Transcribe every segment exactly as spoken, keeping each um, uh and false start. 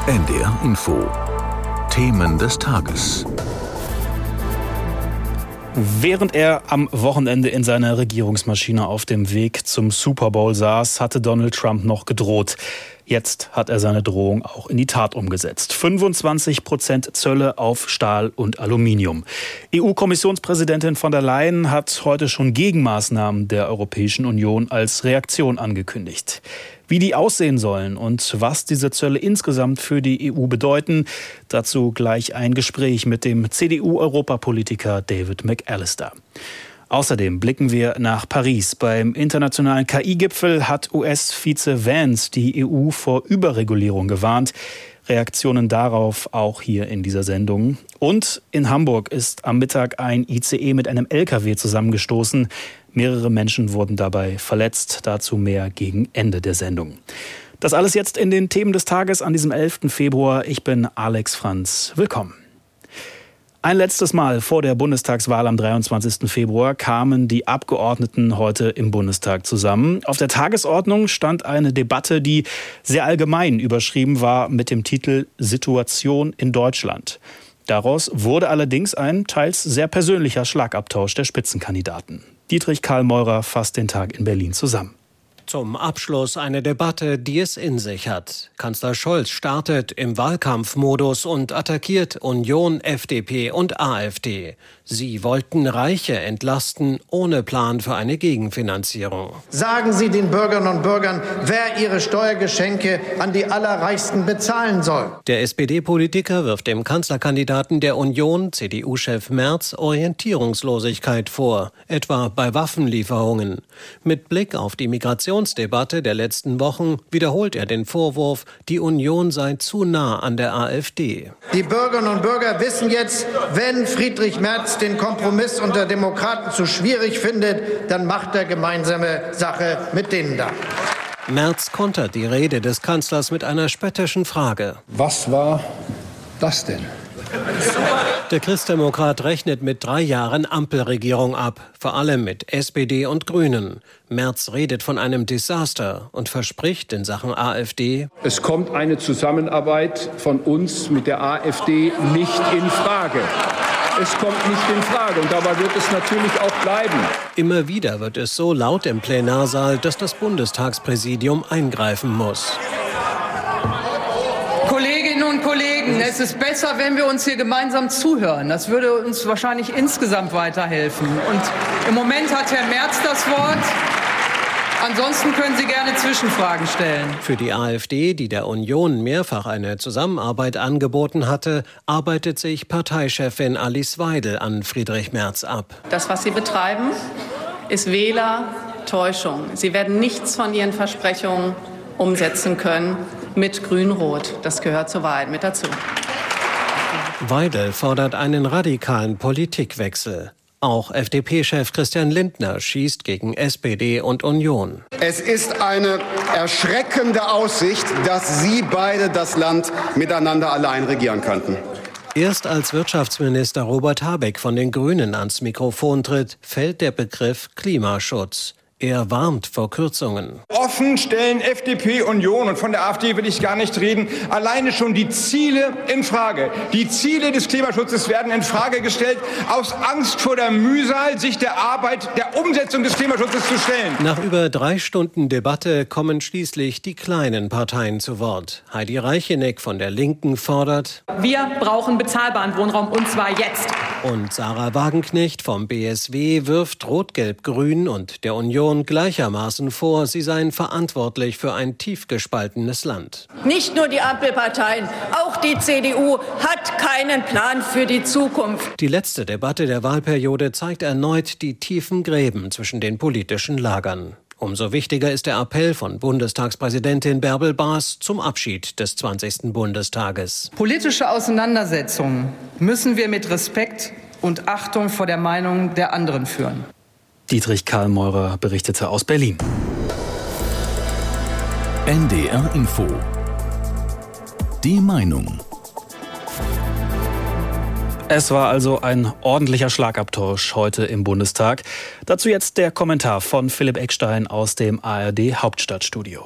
N D R Info. Themen des Tages. Während er am Wochenende in seiner Regierungsmaschine auf dem Weg zum Super Bowl saß, hatte Donald Trump noch gedroht. Jetzt hat er seine Drohung auch in die Tat umgesetzt. fünfundzwanzig Prozent Zölle auf Stahl und Aluminium. E U-Kommissionspräsidentin von der Leyen hat heute schon Gegenmaßnahmen der Europäischen Union als Reaktion angekündigt. Wie die aussehen sollen und was diese Zölle insgesamt für die E U bedeuten, dazu gleich ein Gespräch mit dem C D U-Europapolitiker David McAllister. Außerdem blicken wir nach Paris. Beim internationalen K I-Gipfel hat U S-Vize Vance die E U vor Überregulierung gewarnt. Reaktionen darauf auch hier in dieser Sendung. Und in Hamburg ist am Mittag ein I C E mit einem L K W zusammengestoßen. Mehrere Menschen wurden dabei verletzt. Dazu mehr gegen Ende der Sendung. Das alles jetzt in den Themen des Tages an diesem elften Februar. Ich bin Alex Franz. Willkommen. Ein letztes Mal vor der Bundestagswahl am dreiundzwanzigsten Februar kamen die Abgeordneten heute im Bundestag zusammen. Auf der Tagesordnung stand eine Debatte, die sehr allgemein überschrieben war mit dem Titel Situation in Deutschland. Daraus wurde allerdings ein teils sehr persönlicher Schlagabtausch der Spitzenkandidaten. Dietrich Karl Meurer fasst den Tag in Berlin zusammen. Zum Abschluss eine Debatte, die es in sich hat. Kanzler Scholz startet im Wahlkampfmodus und attackiert Union, F D P und AfD. Sie wollten Reiche entlasten, ohne Plan für eine Gegenfinanzierung. Sagen Sie den Bürgerinnen und Bürgern, wer ihre Steuergeschenke an die Allerreichsten bezahlen soll. Der S P D-Politiker wirft dem Kanzlerkandidaten der Union, C D U-Chef Merz, Orientierungslosigkeit vor, etwa bei Waffenlieferungen. Mit Blick auf die Migrationsdebatte der letzten Wochen wiederholt er den Vorwurf, die Union sei zu nah an der AfD. Die Bürgerinnen und Bürger wissen jetzt, wenn Friedrich Merz den Kompromiss unter Demokraten zu schwierig findet, dann macht er gemeinsame Sache mit denen da. Merz kontert die Rede des Kanzlers mit einer spöttischen Frage. Was war das denn? Der Christdemokrat rechnet mit drei Jahren Ampelregierung ab, vor allem mit S P D und Grünen. Merz redet von einem Desaster und verspricht in Sachen AfD: Es kommt eine Zusammenarbeit von uns mit der AfD nicht in Frage. Es kommt nicht in Frage und dabei wird es natürlich auch bleiben. Immer wieder wird es so laut im Plenarsaal, dass das Bundestagspräsidium eingreifen muss. Kolleginnen und Kollegen, es ist besser, wenn wir uns hier gemeinsam zuhören. Das würde uns wahrscheinlich insgesamt weiterhelfen. Und im Moment hat Herr Merz das Wort. Ansonsten können Sie gerne Zwischenfragen stellen. Für die AfD, die der Union mehrfach eine Zusammenarbeit angeboten hatte, arbeitet sich Parteichefin Alice Weidel an Friedrich Merz ab. Das, was Sie betreiben, ist Wählertäuschung. Sie werden nichts von Ihren Versprechungen umsetzen können mit Grün-Rot. Das gehört zur Wahrheit mit dazu. Weidel fordert einen radikalen Politikwechsel. Auch F D P-Chef Christian Lindner schießt gegen S P D und Union. Es ist eine erschreckende Aussicht, dass Sie beide das Land miteinander allein regieren könnten. Erst als Wirtschaftsminister Robert Habeck von den Grünen ans Mikrofon tritt, fällt der Begriff Klimaschutz. Er warnt vor Kürzungen. Offen stellen F D P, Union und von der AfD will ich gar nicht reden, alleine schon die Ziele in Frage. Die Ziele des Klimaschutzes werden in Frage gestellt, aus Angst vor der Mühsal, sich der Arbeit der Umsetzung des Klimaschutzes zu stellen. Nach über drei Stunden Debatte kommen schließlich die kleinen Parteien zu Wort. Heidi Reicheneck von der Linken fordert: Wir brauchen bezahlbaren Wohnraum und zwar jetzt. Und Sarah Wagenknecht vom B S W wirft Rot-Gelb-Grün und der Union gleichermaßen vor, sie seien verantwortlich für ein tief gespaltenes Land. Nicht nur die Ampelparteien, auch die C D U hat keinen Plan für die Zukunft. Die letzte Debatte der Wahlperiode zeigt erneut die tiefen Gräben zwischen den politischen Lagern. Umso wichtiger ist der Appell von Bundestagspräsidentin Bärbel Baas zum Abschied des zwanzigsten Bundestages. Politische Auseinandersetzungen müssen wir mit Respekt und Achtung vor der Meinung der anderen führen. Dietrich Karl Meurer berichtete aus Berlin. N D R Info. Die Meinung. Es war also ein ordentlicher Schlagabtausch heute im Bundestag. Dazu jetzt der Kommentar von Philipp Eckstein aus dem A R D Hauptstadtstudio.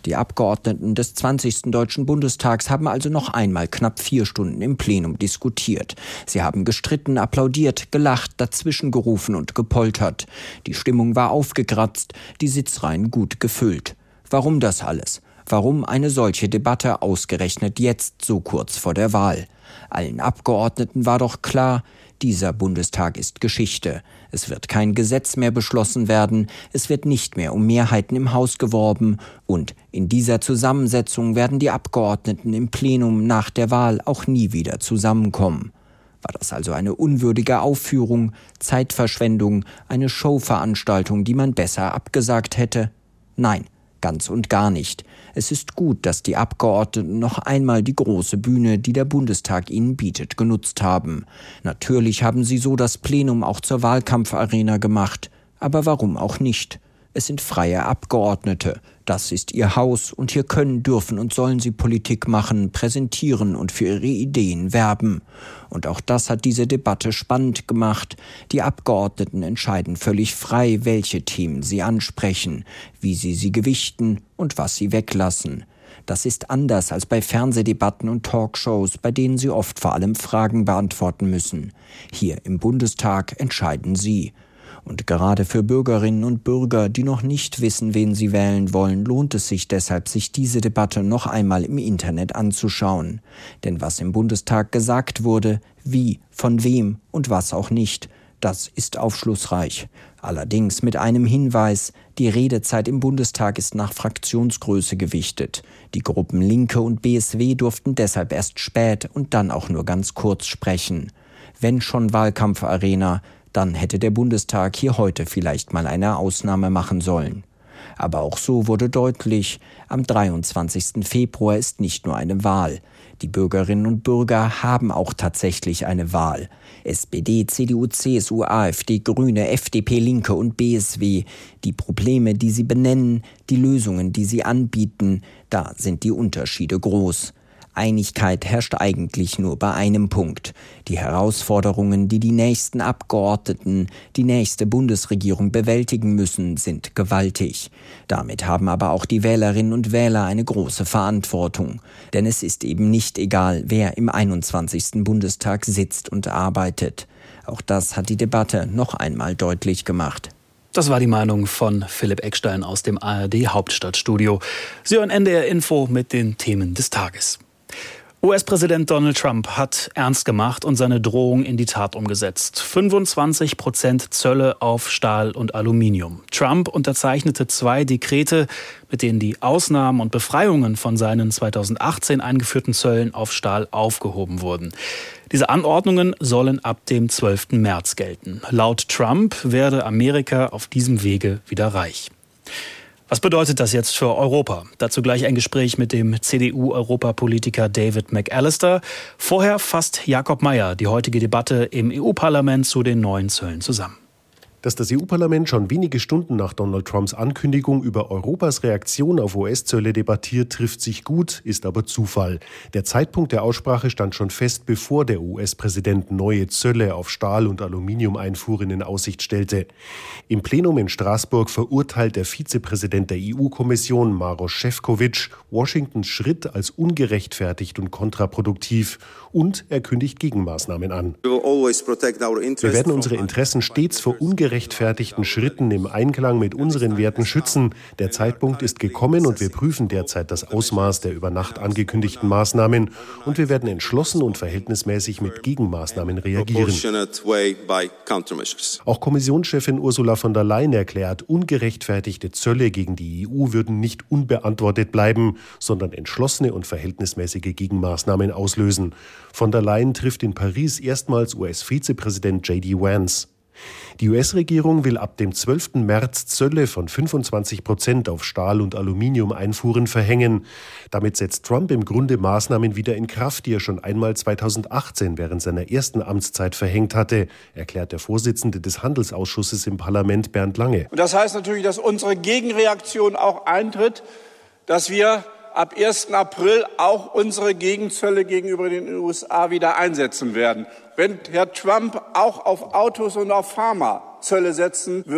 Die Abgeordneten des zwanzigsten Deutschen Bundestags haben also noch einmal knapp vier Stunden im Plenum diskutiert. Sie haben gestritten, applaudiert, gelacht, dazwischen gerufen und gepoltert. Die Stimmung war aufgekratzt, die Sitzreihen gut gefüllt. Warum das alles? Warum eine solche Debatte ausgerechnet jetzt, so kurz vor der Wahl? Allen Abgeordneten war doch klar, dieser Bundestag ist Geschichte. Es wird kein Gesetz mehr beschlossen werden, es wird nicht mehr um Mehrheiten im Haus geworben und in dieser Zusammensetzung werden die Abgeordneten im Plenum nach der Wahl auch nie wieder zusammenkommen. War das also eine unwürdige Aufführung, Zeitverschwendung, eine Showveranstaltung, die man besser abgesagt hätte? Nein. Ganz und gar nicht. Es ist gut, dass die Abgeordneten noch einmal die große Bühne, die der Bundestag ihnen bietet, genutzt haben. Natürlich haben sie so das Plenum auch zur Wahlkampfarena gemacht. Aber warum auch nicht? Es sind freie Abgeordnete. Das ist ihr Haus und hier können, dürfen und sollen sie Politik machen, präsentieren und für ihre Ideen werben. Und auch das hat diese Debatte spannend gemacht. Die Abgeordneten entscheiden völlig frei, welche Themen sie ansprechen, wie sie sie gewichten und was sie weglassen. Das ist anders als bei Fernsehdebatten und Talkshows, bei denen sie oft vor allem Fragen beantworten müssen. Hier im Bundestag entscheiden sie. Und gerade für Bürgerinnen und Bürger, die noch nicht wissen, wen sie wählen wollen, lohnt es sich deshalb, sich diese Debatte noch einmal im Internet anzuschauen. Denn was im Bundestag gesagt wurde, wie, von wem und was auch nicht, das ist aufschlussreich. Allerdings mit einem Hinweis: Die Redezeit im Bundestag ist nach Fraktionsgröße gewichtet. Die Gruppen Linke und B S W durften deshalb erst spät und dann auch nur ganz kurz sprechen. Wenn schon Wahlkampfarena, dann hätte der Bundestag hier heute vielleicht mal eine Ausnahme machen sollen. Aber auch so wurde deutlich, am dreiundzwanzigsten Februar ist nicht nur eine Wahl. Die Bürgerinnen und Bürger haben auch tatsächlich eine Wahl. S P D, C D U, C S U, AfD, Grüne, F D P, Linke und B S W. Die Probleme, die sie benennen, die Lösungen, die sie anbieten, da sind die Unterschiede groß. Einigkeit herrscht eigentlich nur bei einem Punkt. Die Herausforderungen, die die nächsten Abgeordneten, die nächste Bundesregierung bewältigen müssen, sind gewaltig. Damit haben aber auch die Wählerinnen und Wähler eine große Verantwortung. Denn es ist eben nicht egal, wer im einundzwanzigsten Bundestag sitzt und arbeitet. Auch das hat die Debatte noch einmal deutlich gemacht. Das war die Meinung von Philipp Eckstein aus dem A R D-Hauptstadtstudio. Sie hören N D R Info mit den Themen des Tages. U S-Präsident Donald Trump hat ernst gemacht und seine Drohung in die Tat umgesetzt. fünfundzwanzig Prozent Zölle auf Stahl und Aluminium. Trump unterzeichnete zwei Dekrete, mit denen die Ausnahmen und Befreiungen von seinen zweitausendachtzehn eingeführten Zöllen auf Stahl aufgehoben wurden. Diese Anordnungen sollen ab dem zwölften März gelten. Laut Trump werde Amerika auf diesem Wege wieder reich. Was bedeutet das jetzt für Europa? Dazu gleich ein Gespräch mit dem C D U-Europapolitiker David McAllister. Vorher fasst Jakob Mayer die heutige Debatte im E U-Parlament zu den neuen Zöllen zusammen. Dass das E U-Parlament schon wenige Stunden nach Donald Trumps Ankündigung über Europas Reaktion auf U S-Zölle debattiert, trifft sich gut, ist aber Zufall. Der Zeitpunkt der Aussprache stand schon fest, bevor der U S-Präsident neue Zölle auf Stahl- und Aluminiumeinfuhren in Aussicht stellte. Im Plenum in Straßburg verurteilt der Vizepräsident der E U-Kommission, Maroš Šefčovič, Washingtons Schritt als ungerechtfertigt und kontraproduktiv und er kündigt Gegenmaßnahmen an. Wir werden unsere Interessen stets vor ungerechtfertigten gerechtfertigten Schritten im Einklang mit unseren Werten schützen. Der Zeitpunkt ist gekommen und wir prüfen derzeit das Ausmaß der über Nacht angekündigten Maßnahmen und wir werden entschlossen und verhältnismäßig mit Gegenmaßnahmen reagieren. Auch Kommissionschefin Ursula von der Leyen erklärt, ungerechtfertigte Zölle gegen die E U würden nicht unbeantwortet bleiben, sondern entschlossene und verhältnismäßige Gegenmaßnahmen auslösen. Von der Leyen trifft in Paris erstmals U S-Vizepräsident J D Vance. Die U S-Regierung will ab dem zwölften März Zölle von fünfundzwanzig Prozent auf Stahl- und Aluminiumeinfuhren verhängen. Damit setzt Trump im Grunde Maßnahmen wieder in Kraft, die er schon einmal zweitausendachtzehn während seiner ersten Amtszeit verhängt hatte, erklärt der Vorsitzende des Handelsausschusses im Parlament, Bernd Lange. Und das heißt natürlich, dass unsere Gegenreaktion auch eintritt, dass wir ab ersten April auch unsere Gegenzölle gegenüber den U S A wieder einsetzen werden. Wenn Herr Trump auch auf Autos und auf Pharma Zölle setzen wird,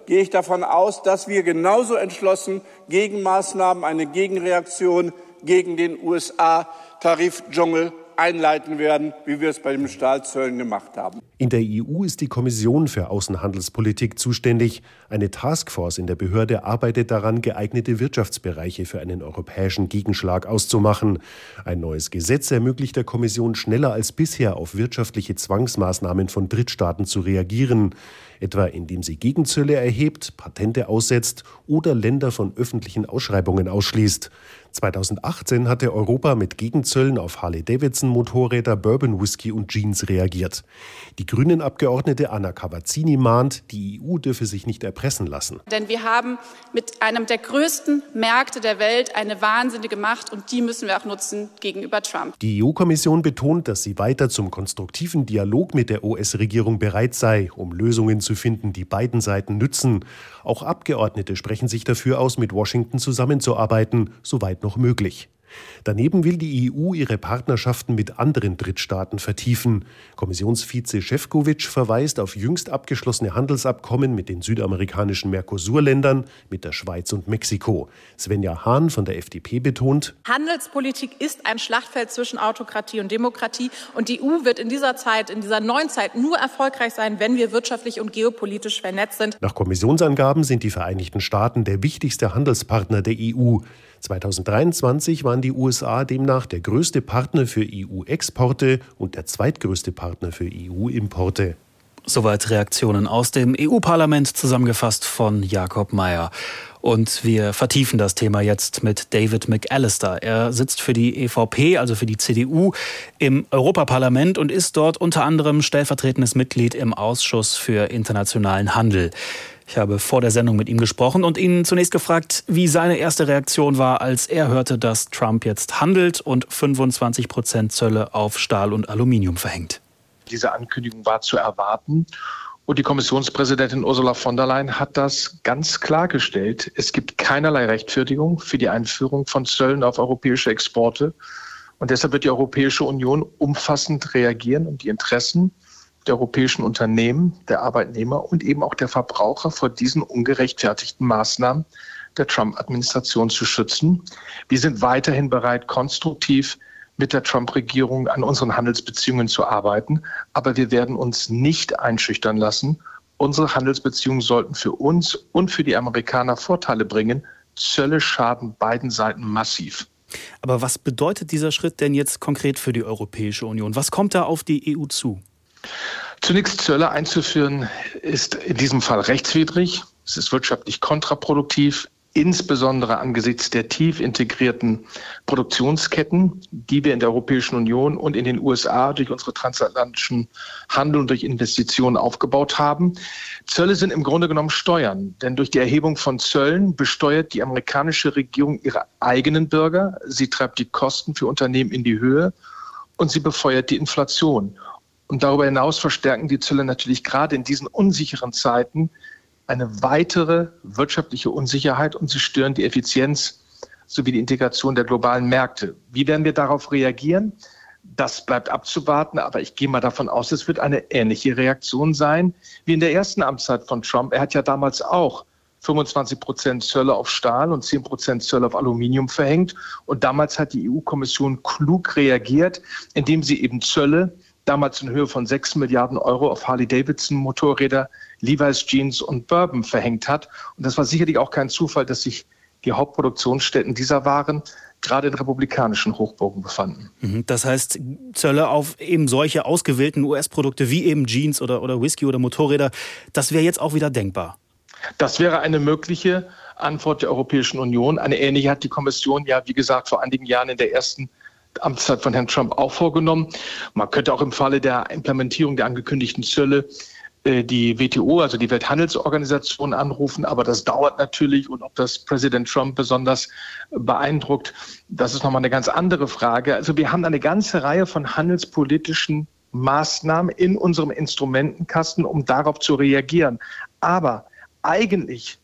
gehe ich davon aus, dass wir genauso entschlossen Gegenmaßnahmen, eine Gegenreaktion gegen den U S A-Tarifdschungel einleiten werden, wie wir es bei den Stahlzöllen gemacht haben. In der E U ist die Kommission für Außenhandelspolitik zuständig. Eine Taskforce in der Behörde arbeitet daran, geeignete Wirtschaftsbereiche für einen europäischen Gegenschlag auszumachen. Ein neues Gesetz ermöglicht der Kommission schneller als bisher auf wirtschaftliche Zwangsmaßnahmen von Drittstaaten zu reagieren, etwa indem sie Gegenzölle erhebt, Patente aussetzt oder Länder von öffentlichen Ausschreibungen ausschließt. zweitausendachtzehn hatte Europa mit Gegenzöllen auf Harley-Davidson-Motorräder, Bourbon-Whisky und Jeans reagiert. Die Grünen-Abgeordnete Anna Cavazzini mahnt, die E U dürfe sich nicht erpressen lassen. Denn wir haben mit einem der größten Märkte der Welt eine wahnsinnige Macht und die müssen wir auch nutzen gegenüber Trump. Die E U-Kommission betont, dass sie weiter zum konstruktiven Dialog mit der U S-Regierung bereit sei, um Lösungen zu finden, die beiden Seiten nützen. Auch Abgeordnete sprechen sich dafür aus, mit Washington zusammenzuarbeiten, soweit noch möglich. Daneben will die E U ihre Partnerschaften mit anderen Drittstaaten vertiefen. Kommissionsvize Šefčovič verweist auf jüngst abgeschlossene Handelsabkommen mit den südamerikanischen Mercosur-Ländern, mit der Schweiz und Mexiko. Svenja Hahn von der F D P betont: Handelspolitik ist ein Schlachtfeld zwischen Autokratie und Demokratie. Und die E U wird in dieser Zeit, in dieser neuen Zeit nur erfolgreich sein, wenn wir wirtschaftlich und geopolitisch vernetzt sind. Nach Kommissionsangaben sind die Vereinigten Staaten der wichtigste Handelspartner der E U. zweitausenddreiundzwanzig waren die U S A demnach der größte Partner für E U-Exporte und der zweitgrößte Partner für E U-Importe. Soweit Reaktionen aus dem E U-Parlament, zusammengefasst von Jakob Mayer. Und wir vertiefen das Thema jetzt mit David McAllister. Er sitzt für die E V P, also für die C D U, im Europaparlament und ist dort unter anderem stellvertretendes Mitglied im Ausschuss für internationalen Handel. Ich habe vor der Sendung mit ihm gesprochen und ihn zunächst gefragt, wie seine erste Reaktion war, als er hörte, dass Trump jetzt handelt und fünfundzwanzig Prozent Zölle auf Stahl und Aluminium verhängt. Diese Ankündigung war zu erwarten. Und die Kommissionspräsidentin Ursula von der Leyen hat das ganz klargestellt. Es gibt keinerlei Rechtfertigung für die Einführung von Zöllen auf europäische Exporte. Und deshalb wird die Europäische Union umfassend reagieren, um die Interessen der europäischen Unternehmen, der Arbeitnehmer und eben auch der Verbraucher vor diesen ungerechtfertigten Maßnahmen der Trump-Administration zu schützen. Wir sind weiterhin bereit, konstruktiv mit der Trump-Regierung an unseren Handelsbeziehungen zu arbeiten. Aber wir werden uns nicht einschüchtern lassen. Unsere Handelsbeziehungen sollten für uns und für die Amerikaner Vorteile bringen. Zölle schaden beiden Seiten massiv. Aber was bedeutet dieser Schritt denn jetzt konkret für die Europäische Union? Was kommt da auf die E U zu? Zunächst Zölle einzuführen ist in diesem Fall rechtswidrig. Es ist wirtschaftlich kontraproduktiv, insbesondere angesichts der tief integrierten Produktionsketten, die wir in der Europäischen Union und in den U S A durch unsere transatlantischen Handel und durch Investitionen aufgebaut haben. Zölle sind im Grunde genommen Steuern, denn durch die Erhebung von Zöllen besteuert die amerikanische Regierung ihre eigenen Bürger. Sie treibt die Kosten für Unternehmen in die Höhe und sie befeuert die Inflation. Und darüber hinaus verstärken die Zölle natürlich gerade in diesen unsicheren Zeiten eine weitere wirtschaftliche Unsicherheit und sie stören die Effizienz sowie die Integration der globalen Märkte. Wie werden wir darauf reagieren? Das bleibt abzuwarten, aber ich gehe mal davon aus, es wird eine ähnliche Reaktion sein wie in der ersten Amtszeit von Trump. Er hat ja damals auch fünfundzwanzig Prozent Zölle auf Stahl und zehn Prozent Zölle auf Aluminium verhängt. Und damals hat die E U-Kommission klug reagiert, indem sie eben Zölle damals in Höhe von sechs Milliarden Euro auf Harley-Davidson-Motorräder, Levi's Jeans und Bourbon verhängt hat. Und das war sicherlich auch kein Zufall, dass sich die Hauptproduktionsstätten dieser Waren gerade in republikanischen Hochburgen befanden. Das heißt, Zölle auf eben solche ausgewählten U S-Produkte wie eben Jeans oder, oder Whisky oder Motorräder, das wäre jetzt auch wieder denkbar. Das wäre eine mögliche Antwort der Europäischen Union. Eine ähnliche hat die Kommission ja, wie gesagt, vor einigen Jahren in der ersten Amtszeit von Herrn Trump auch vorgenommen. Man könnte auch im Falle der Implementierung der angekündigten Zölle äh, die W T O, also die Welthandelsorganisation, anrufen. Aber das dauert natürlich und ob das Präsident Trump besonders beeindruckt, das ist nochmal eine ganz andere Frage. Also wir haben eine ganze Reihe von handelspolitischen Maßnahmen in unserem Instrumentenkasten, um darauf zu reagieren. Aber eigentlich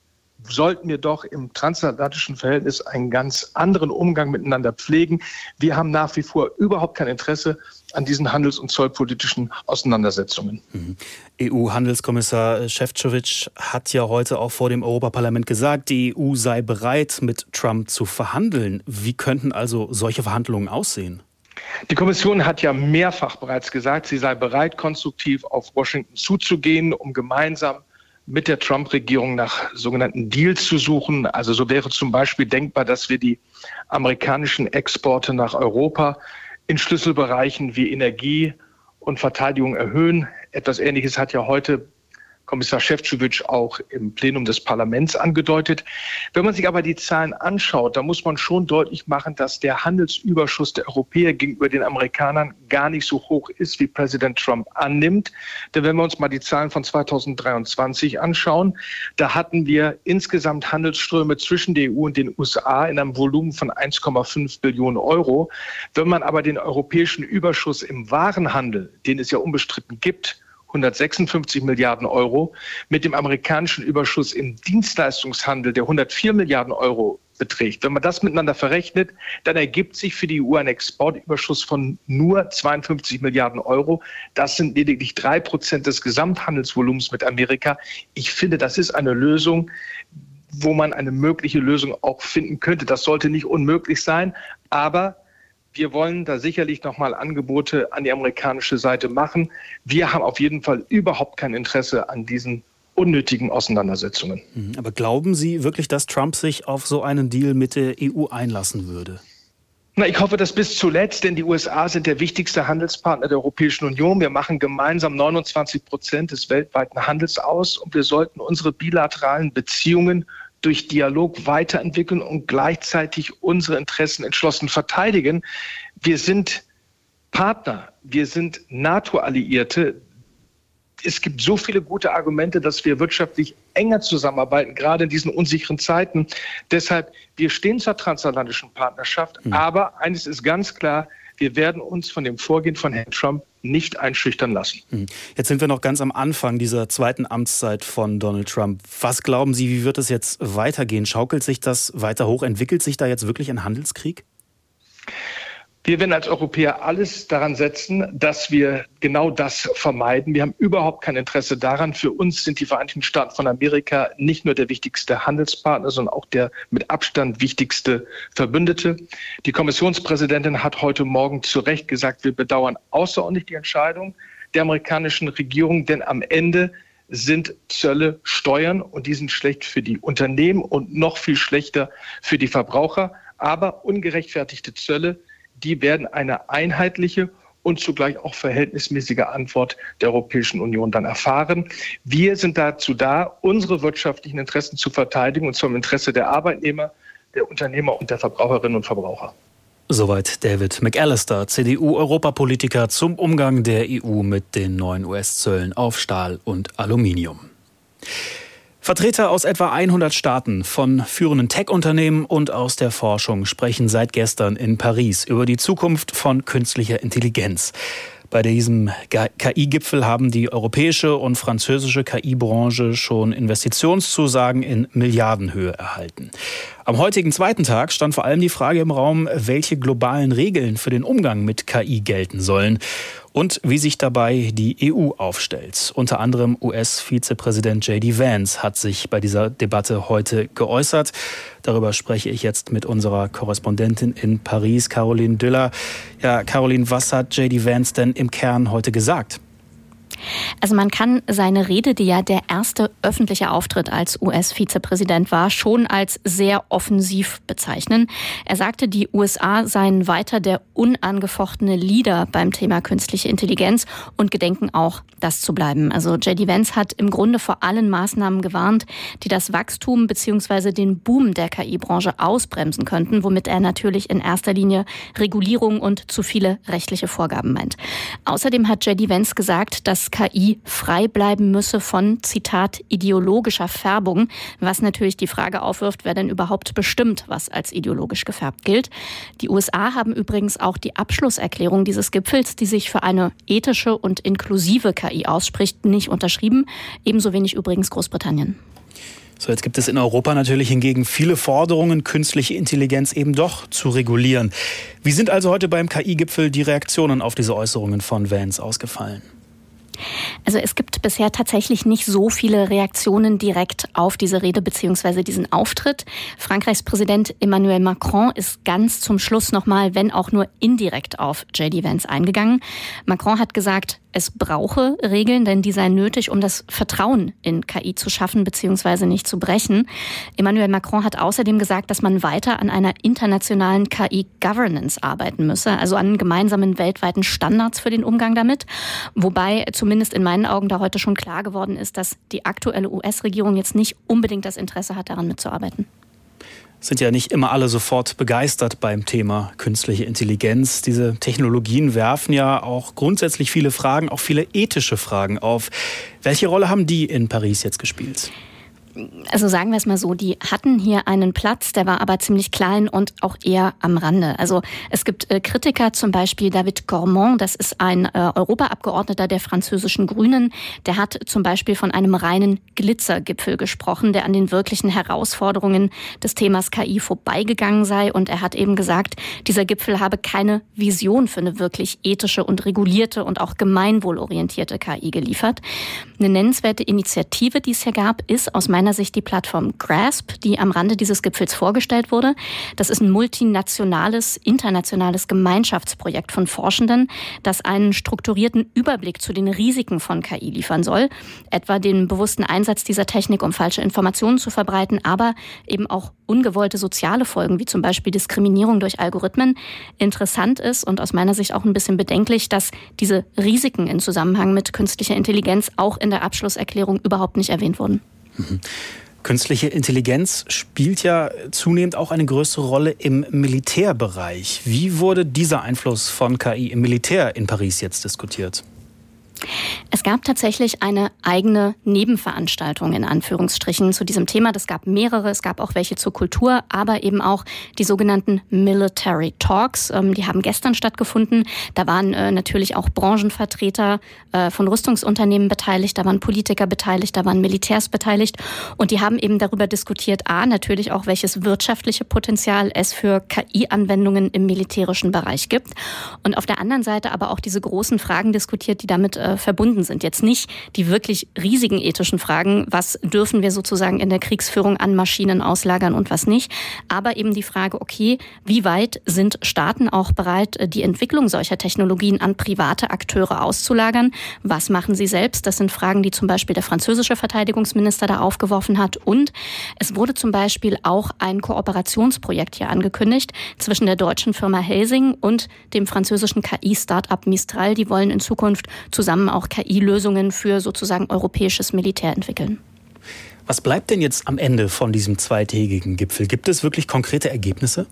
sollten wir doch im transatlantischen Verhältnis einen ganz anderen Umgang miteinander pflegen. Wir haben nach wie vor überhaupt kein Interesse an diesen handels- und zollpolitischen Auseinandersetzungen. Mhm. E U-Handelskommissar Šefčovič hat ja heute auch vor dem Europaparlament gesagt, die E U sei bereit, mit Trump zu verhandeln. Wie könnten also solche Verhandlungen aussehen? Die Kommission hat ja mehrfach bereits gesagt, sie sei bereit, konstruktiv auf Washington zuzugehen, um gemeinsam mit der Trump-Regierung nach sogenannten Deals zu suchen. Also so wäre zum Beispiel denkbar, dass wir die amerikanischen Exporte nach Europa in Schlüsselbereichen wie Energie und Verteidigung erhöhen. Etwas Ähnliches hat ja heute Kommissar Šefčovič auch im Plenum des Parlaments angedeutet. Wenn man sich aber die Zahlen anschaut, dann muss man schon deutlich machen, dass der Handelsüberschuss der Europäer gegenüber den Amerikanern gar nicht so hoch ist, wie Präsident Trump annimmt. Denn wenn wir uns mal die Zahlen von zweitausenddreiundzwanzig anschauen, da hatten wir insgesamt Handelsströme zwischen der E U und den U S A in einem Volumen von eins Komma fünf Billionen Euro. Wenn man aber den europäischen Überschuss im Warenhandel, den es ja unbestritten gibt, hundertsechsundfünfzig Milliarden Euro, mit dem amerikanischen Überschuss im Dienstleistungshandel, der hundertvier Milliarden Euro beträgt. Wenn man das miteinander verrechnet, dann ergibt sich für die E U ein Exportüberschuss von nur zweiundfünfzig Milliarden Euro. Das sind lediglich drei Prozent des Gesamthandelsvolumens mit Amerika. Ich finde, das ist eine Lösung, wo man eine mögliche Lösung auch finden könnte. Das sollte nicht unmöglich sein, aber wir wollen da sicherlich nochmal Angebote an die amerikanische Seite machen. Wir haben auf jeden Fall überhaupt kein Interesse an diesen unnötigen Auseinandersetzungen. Aber glauben Sie wirklich, dass Trump sich auf so einen Deal mit der E U einlassen würde? Na, ich hoffe das bis zuletzt, denn die U S A sind der wichtigste Handelspartner der Europäischen Union. Wir machen gemeinsam neunundzwanzig Prozent des weltweiten Handels aus und wir sollten unsere bilateralen Beziehungen durch Dialog weiterentwickeln und gleichzeitig unsere Interessen entschlossen verteidigen. Wir sind Partner, wir sind NATO-Alliierte. Es gibt so viele gute Argumente, dass wir wirtschaftlich enger zusammenarbeiten, gerade in diesen unsicheren Zeiten. Deshalb, wir stehen zur transatlantischen Partnerschaft, mhm. aber eines ist ganz klar, wir werden uns von dem Vorgehen von Herrn Trump nicht einschüchtern lassen. Jetzt sind wir noch ganz am Anfang dieser zweiten Amtszeit von Donald Trump. Was glauben Sie, wie wird es jetzt weitergehen? Schaukelt sich das weiter hoch? Entwickelt sich da jetzt wirklich ein Handelskrieg? Wir werden als Europäer alles daran setzen, dass wir genau das vermeiden. Wir haben überhaupt kein Interesse daran. Für uns sind die Vereinigten Staaten von Amerika nicht nur der wichtigste Handelspartner, sondern auch der mit Abstand wichtigste Verbündete. Die Kommissionspräsidentin hat heute Morgen zu Recht gesagt, wir bedauern außerordentlich die Entscheidung der amerikanischen Regierung, denn am Ende sind Zölle Steuern und die sind schlecht für die Unternehmen und noch viel schlechter für die Verbraucher. Aber ungerechtfertigte Zölle, die werden eine einheitliche und zugleich auch verhältnismäßige Antwort der Europäischen Union dann erfahren. Wir sind dazu da, unsere wirtschaftlichen Interessen zu verteidigen, und zwar im Interesse der Arbeitnehmer, der Unternehmer und der Verbraucherinnen und Verbraucher. Soweit David McAllister, C D U-Europapolitiker, zum Umgang der E U mit den neuen U S-Zöllen auf Stahl und Aluminium. Vertreter aus etwa hundert Staaten, von führenden Tech-Unternehmen und aus der Forschung sprechen seit gestern in Paris über die Zukunft von künstlicher Intelligenz. Bei diesem K I-Gipfel haben die europäische und französische K I-Branche schon Investitionszusagen in Milliardenhöhe erhalten. Am heutigen zweiten Tag stand vor allem die Frage im Raum, welche globalen Regeln für den Umgang mit K I gelten sollen und wie sich dabei die E U aufstellt. Unter anderem U S-Vizepräsident J D Vance hat sich bei dieser Debatte heute geäußert. Darüber spreche ich jetzt mit unserer Korrespondentin in Paris, Caroline Düller. Ja, Caroline, was hat J D Vance denn im Kern heute gesagt? Also man kann seine Rede, die ja der erste öffentliche Auftritt als U S-Vizepräsident war, schon als sehr offensiv bezeichnen. Er sagte, die U S A seien weiter der unangefochtene Leader beim Thema künstliche Intelligenz und gedenken auch, das zu bleiben. Also J D Vance hat im Grunde vor allen Maßnahmen gewarnt, die das Wachstum bzw. den Boom der K I-Branche ausbremsen könnten, womit er natürlich in erster Linie Regulierung und zu viele rechtliche Vorgaben meint. Außerdem hat J D Vance gesagt, dass K I frei bleiben müsse von, Zitat, ideologischer Färbung, was natürlich die Frage aufwirft, wer denn überhaupt bestimmt, was als ideologisch gefärbt gilt. Die U S A haben übrigens auch die Abschlusserklärung dieses Gipfels, die sich für eine ethische und inklusive K I ausspricht, nicht unterschrieben. Ebenso wenig übrigens Großbritannien. So, jetzt gibt es in Europa natürlich hingegen viele Forderungen, künstliche Intelligenz eben doch zu regulieren. Wie sind also heute beim K I-Gipfel die Reaktionen auf diese Äußerungen von Vance ausgefallen? Also es gibt bisher tatsächlich nicht so viele Reaktionen direkt auf diese Rede bzw. diesen Auftritt. Frankreichs Präsident Emmanuel Macron ist ganz zum Schluss nochmal, wenn auch nur indirekt, auf J D Vance eingegangen. Macron hat gesagt, es brauche Regeln, denn die seien nötig, um das Vertrauen in K I zu schaffen bzw. nicht zu brechen. Emmanuel Macron hat außerdem gesagt, dass man weiter an einer internationalen K I-Governance arbeiten müsse, also an gemeinsamen weltweiten Standards für den Umgang damit. Wobei zumindest in meinen Augen da heute schon klar geworden ist, dass die aktuelle U S-Regierung jetzt nicht unbedingt das Interesse hat, daran mitzuarbeiten. Sind ja nicht immer alle sofort begeistert beim Thema künstliche Intelligenz. Diese Technologien werfen ja auch grundsätzlich viele Fragen, auch viele ethische Fragen auf. Welche Rolle haben die in Paris jetzt gespielt? Also sagen wir es mal so, die hatten hier einen Platz, der war aber ziemlich klein und auch eher am Rande. Also es gibt äh, Kritiker, zum Beispiel David Cormont, das ist ein äh, Europaabgeordneter der französischen Grünen, der hat zum Beispiel von einem reinen Glitzergipfel gesprochen, der an den wirklichen Herausforderungen des Themas K I vorbeigegangen sei, und er hat eben gesagt, dieser Gipfel habe keine Vision für eine wirklich ethische und regulierte und auch gemeinwohlorientierte K I geliefert. Eine nennenswerte Initiative, die es hier gab, ist aus meiner Sicht die Plattform Grasp, die am Rande dieses Gipfels vorgestellt wurde. Das ist ein multinationales, internationales Gemeinschaftsprojekt von Forschenden, das einen strukturierten Überblick zu den Risiken von K I liefern soll. Etwa den bewussten Einsatz dieser Technik, um falsche Informationen zu verbreiten, aber eben auch ungewollte soziale Folgen, wie zum Beispiel Diskriminierung durch Algorithmen. Interessant ist und aus meiner Sicht auch ein bisschen bedenklich, dass diese Risiken in Zusammenhang mit künstlicher Intelligenz auch in der Abschlusserklärung überhaupt nicht erwähnt wurden. Mhm. Künstliche Intelligenz spielt ja zunehmend auch eine größere Rolle im Militärbereich. Wie wurde dieser Einfluss von K I im Militär in Paris jetzt diskutiert? Es gab tatsächlich eine eigene Nebenveranstaltung in Anführungsstrichen zu diesem Thema. Es gab mehrere, es gab auch welche zur Kultur, aber eben auch die sogenannten Military Talks. Die haben gestern stattgefunden. Da waren natürlich auch Branchenvertreter von Rüstungsunternehmen beteiligt, da waren Politiker beteiligt, da waren Militärs beteiligt. Und die haben eben darüber diskutiert, a, natürlich auch, welches wirtschaftliche Potenzial es für K I-Anwendungen im militärischen Bereich gibt. Und auf der anderen Seite aber auch diese großen Fragen diskutiert, die damit äh, verbunden sind. Jetzt nicht die wirklich riesigen ethischen Fragen, was dürfen wir sozusagen in der Kriegsführung an Maschinen auslagern und was nicht, aber eben die Frage, okay, wie weit sind Staaten auch bereit, die Entwicklung solcher Technologien an private Akteure auszulagern? Was machen sie selbst? Das sind Fragen, die zum Beispiel der französische Verteidigungsminister da aufgeworfen hat. Und es wurde zum Beispiel auch ein Kooperationsprojekt hier angekündigt zwischen der deutschen Firma Helsing und dem französischen K I-Start-up Mistral. Die wollen in Zukunft zusammen auch K I-Lösungen für sozusagen europäisches Militär entwickeln. Was bleibt denn jetzt am Ende von diesem zweitägigen Gipfel? Gibt es wirklich konkrete Ergebnisse?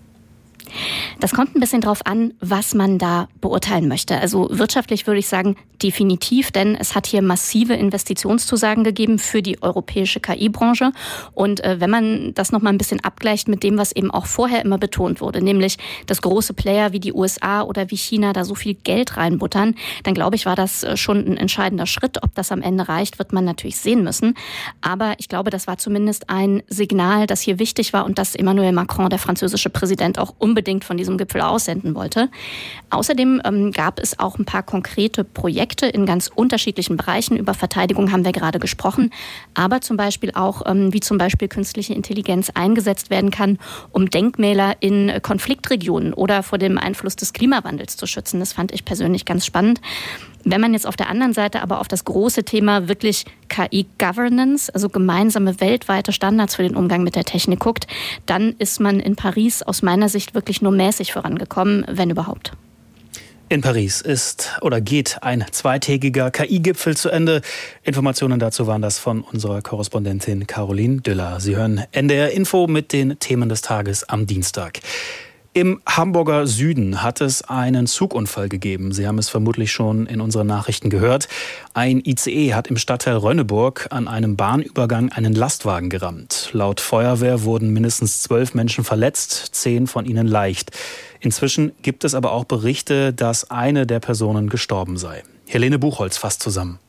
Das kommt ein bisschen drauf an, was man da beurteilen möchte. Also wirtschaftlich würde ich sagen, definitiv, denn es hat hier massive Investitionszusagen gegeben für die europäische K I-Branche. Und äh, wenn man das noch mal ein bisschen abgleicht mit dem, was eben auch vorher immer betont wurde, nämlich, dass große Player wie die U S A oder wie China da so viel Geld reinbuttern, dann glaube ich, war das schon ein entscheidender Schritt. Ob das am Ende reicht, wird man natürlich sehen müssen. Aber ich glaube, das war zumindest ein Signal, das hier wichtig war und das Emmanuel Macron, der französische Präsident, auch unbedingt von diesem Gipfel aussenden wollte. Außerdem ähm, gab es auch ein paar konkrete Projekte in ganz unterschiedlichen Bereichen. Über Verteidigung haben wir gerade gesprochen, aber zum Beispiel auch, ähm, wie zum Beispiel künstliche Intelligenz eingesetzt werden kann, um Denkmäler in Konfliktregionen oder vor dem Einfluss des Klimawandels zu schützen. Das fand ich persönlich ganz spannend. Wenn man jetzt auf der anderen Seite aber auf das große Thema wirklich K I-Governance, also gemeinsame weltweite Standards für den Umgang mit der Technik guckt, dann ist man in Paris aus meiner Sicht wirklich nur mäßig vorangekommen, wenn überhaupt. In Paris ist oder geht ein zweitägiger K I-Gipfel zu Ende. Informationen dazu waren das von unserer Korrespondentin Caroline Düller. Sie hören N D R Info mit den Themen des Tages am Dienstag. Im Hamburger Süden hat es einen Zugunfall gegeben. Sie haben es vermutlich schon in unseren Nachrichten gehört. Ein I C E hat im Stadtteil Rönneburg an einem Bahnübergang einen Lastwagen gerammt. Laut Feuerwehr wurden mindestens zwölf Menschen verletzt, zehn von ihnen leicht. Inzwischen gibt es aber auch Berichte, dass eine der Personen gestorben sei. Helene Buchholz fasst zusammen.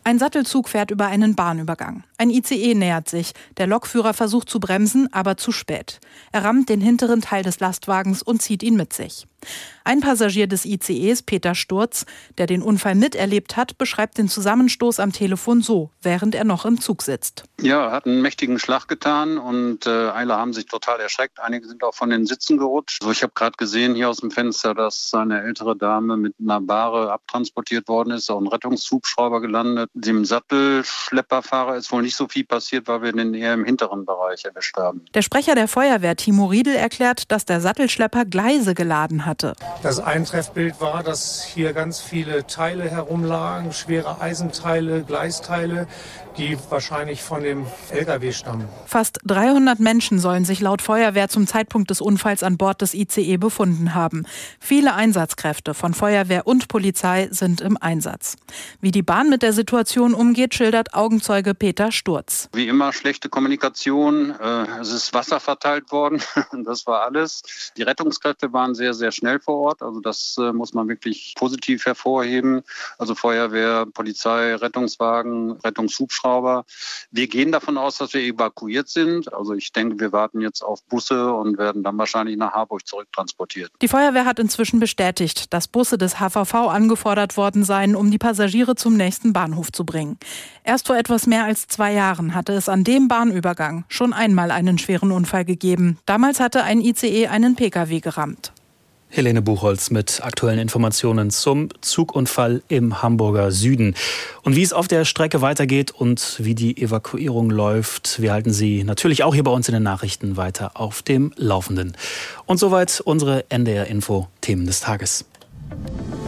Ein Sattelzug fährt über einen Bahnübergang. Ein I C E nähert sich. Der Lokführer versucht zu bremsen, aber zu spät. Er rammt den hinteren Teil des Lastwagens und zieht ihn mit sich. Ein Passagier des I C Es, Peter Sturz, der den Unfall miterlebt hat, beschreibt den Zusammenstoß am Telefon so, während er noch im Zug sitzt. Ja, er hat einen mächtigen Schlag getan und äh, alle haben sich total erschreckt. Einige sind auch von den Sitzen gerutscht. Also ich habe gerade gesehen hier aus dem Fenster, dass eine ältere Dame mit einer Bahre abtransportiert worden ist, auch ein Rettungshubschrauber gelandet. Dem Sattelschlepperfahrer ist wohl nicht so viel passiert, weil wir den eher im hinteren Bereich erwischt haben. Der Sprecher der Feuerwehr, Timo Riedel, erklärt, dass der Sattelschlepper Gleise geladen hatte. Das Eintreffbild war, dass hier ganz viele Teile herumlagen, schwere Eisenteile, Gleisteile, die wahrscheinlich von dem L K W stammen. Fast dreihundert Menschen sollen sich laut Feuerwehr zum Zeitpunkt des Unfalls an Bord des I C E befunden haben. Viele Einsatzkräfte von Feuerwehr und Polizei sind im Einsatz. Wie die Bahn mit der Situation umgeht, schildert Augenzeuge Peter Sturz. Wie immer schlechte Kommunikation. Es ist Wasser verteilt worden. Das war alles. Die Rettungskräfte waren sehr, sehr schnell vor Ort. Also das muss man wirklich positiv hervorheben. Also Feuerwehr, Polizei, Rettungswagen, Rettungshubschrauber. Wir gehen davon aus, dass wir evakuiert sind. Also ich denke, wir warten jetzt auf Busse und werden dann wahrscheinlich nach Harburg zurücktransportiert. Die Feuerwehr hat inzwischen bestätigt, dass Busse des H V V angefordert worden seien, um die Passagiere zum nächsten Bahnhof zu bringen. Erst vor etwas mehr als zwei Jahren hatte es an dem Bahnübergang schon einmal einen schweren Unfall gegeben. Damals hatte ein I C E einen P K W gerammt. Helene Buchholz mit aktuellen Informationen zum Zugunfall im Hamburger Süden. Und wie es auf der Strecke weitergeht und wie die Evakuierung läuft, wir halten Sie natürlich auch hier bei uns in den Nachrichten weiter auf dem Laufenden. Und soweit unsere N D R Info Themen des Tages.